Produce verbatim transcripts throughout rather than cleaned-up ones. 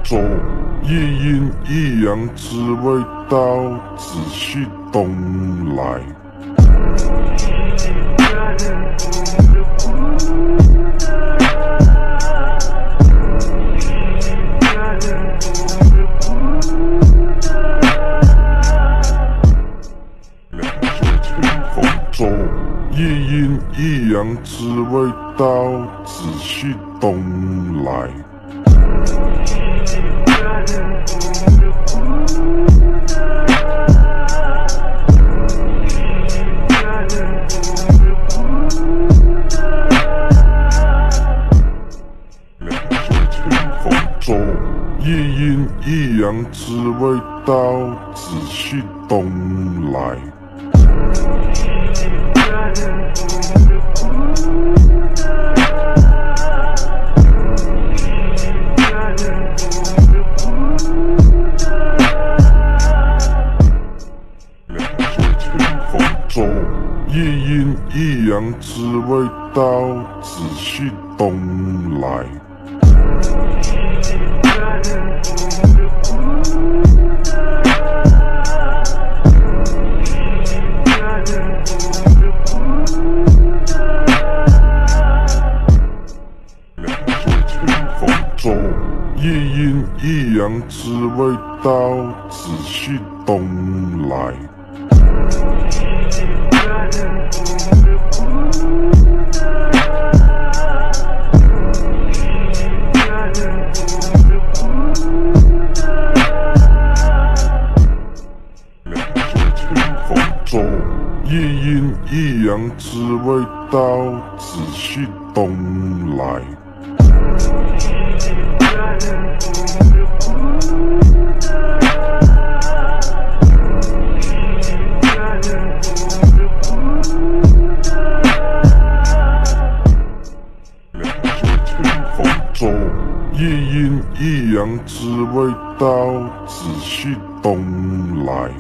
走，一阴一阳之味道，仔细东来。走，一阴一阳之味道，仔细东来。走，一阴一阳之味道，仔细东来。走，一阴一阳之味道，仔细东来。走，一阴一阳之味道，仔细东来。走，一阴一阳之味道，仔细东来。走，一阴一阳之味道，仔细东来。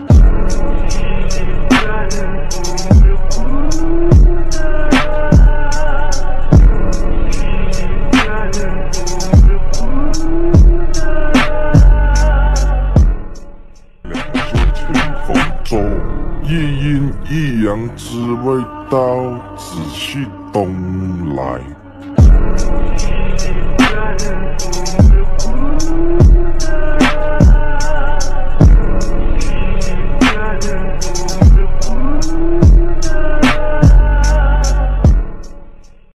走，一阴一阳之味道，仔细东来。